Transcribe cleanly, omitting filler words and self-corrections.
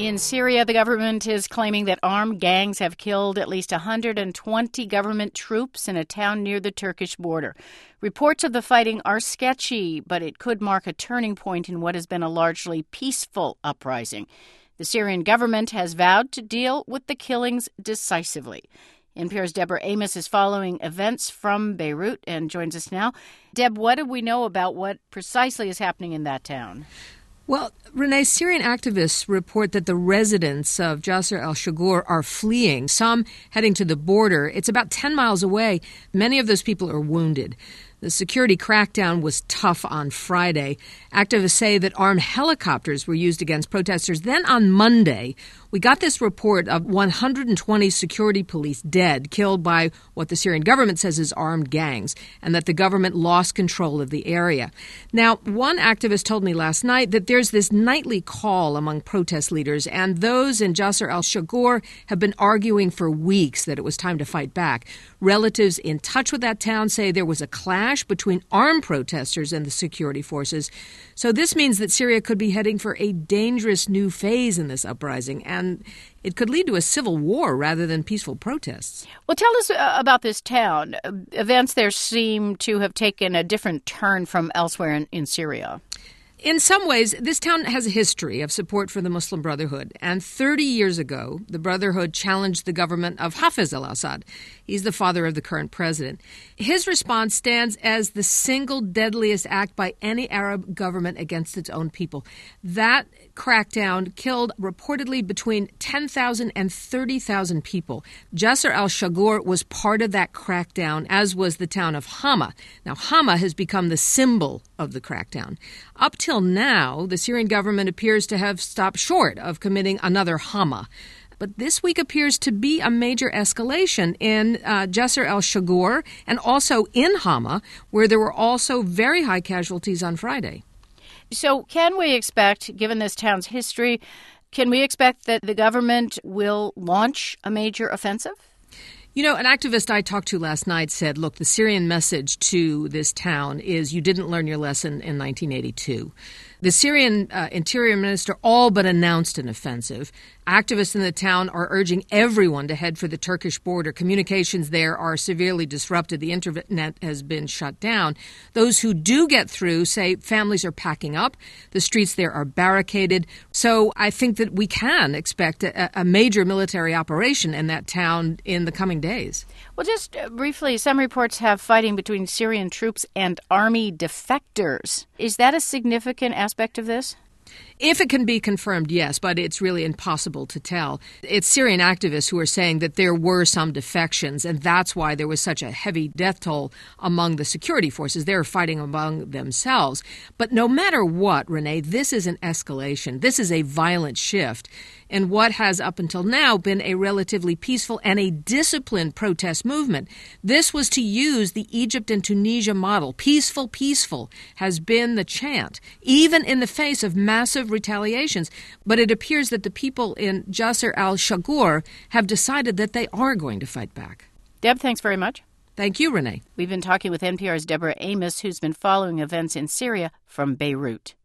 In Syria, the government is claiming that armed gangs have killed at least 120 government troops in a town near the Turkish border. Reports of the fighting are sketchy, but it could mark a turning point in what has been a largely peaceful uprising. The Syrian government has vowed to deal with the killings decisively. NPR's Deborah Amos is following events from Beirut and joins us now. Deb, what do we know about what precisely is happening in that town? Well, Renee, Syrian activists report that the residents of Jisr al-Shughur are fleeing, some heading to the border. It's about 10 miles away. Many of those people are wounded. The security crackdown was tough on Friday. Activists say that armed helicopters were used against protesters. Then on Monday, we got this report of 120 security police dead, killed by what the Syrian government says is armed gangs, and that the government lost control of the area. Now, one activist told me last night that there's this nightly call among protest leaders, and those in Jisr al-Shughur have been arguing for weeks that it was time to fight back. Relatives in touch with that town say there was a clash between armed protesters and the security forces. So this means that Syria could be heading for a dangerous new phase in this uprising, and it could lead to a civil war rather than peaceful protests. Well, tell us about this town. Events there seem to have taken a different turn from elsewhere in Syria. In some ways, this town has a history of support for the Muslim Brotherhood. And 30 years ago, the Brotherhood challenged the government of Hafez al-Assad. He's the father of the current president. His response stands as the single deadliest act by any Arab government against its own people. That crackdown killed reportedly between 10,000 and 30,000 people. Jisr al-Shughur was part of that crackdown, as was the town of Hama. Now, Hama has become the symbol of the crackdown. Up till now, the Syrian government appears to have stopped short of committing another Hama. But this week appears to be a major escalation in Jisr al-Shughur and also in Hama, where there were also very high casualties on Friday. So can we expect, given this town's history, can we expect that the government will launch a major offensive? You know, an activist I talked to last night said, look, the Syrian message to this town is you didn't learn your lesson in 1982. The Syrian interior minister all but announced an offensive. Activists in the town are urging everyone to head for the Turkish border. Communications there are severely disrupted. The internet has been shut down. Those who do get through say families are packing up. The streets there are barricaded. So I think that we can expect a major military operation in that town in the coming days. Well, just briefly, some reports have fighting between Syrian troops and army defectors. Is that a significant aspect of this? If it can be confirmed, yes, but it's really impossible to tell. It's Syrian activists who are saying that there were some defections, and that's why there was such a heavy death toll among the security forces. They're fighting among themselves. But no matter what, Renee, this is an escalation. This is a violent shift in what has up until now been a relatively peaceful and a disciplined protest movement. This was to use the Egypt and Tunisia model. Peaceful, peaceful has been the chant, even in the face of massive retaliations. But it appears that the people in Jisr al-Shughur have decided that they are going to fight back. Deb, thanks very much. Thank you, Renee. We've been talking with NPR's Deborah Amos, who's been following events in Syria from Beirut.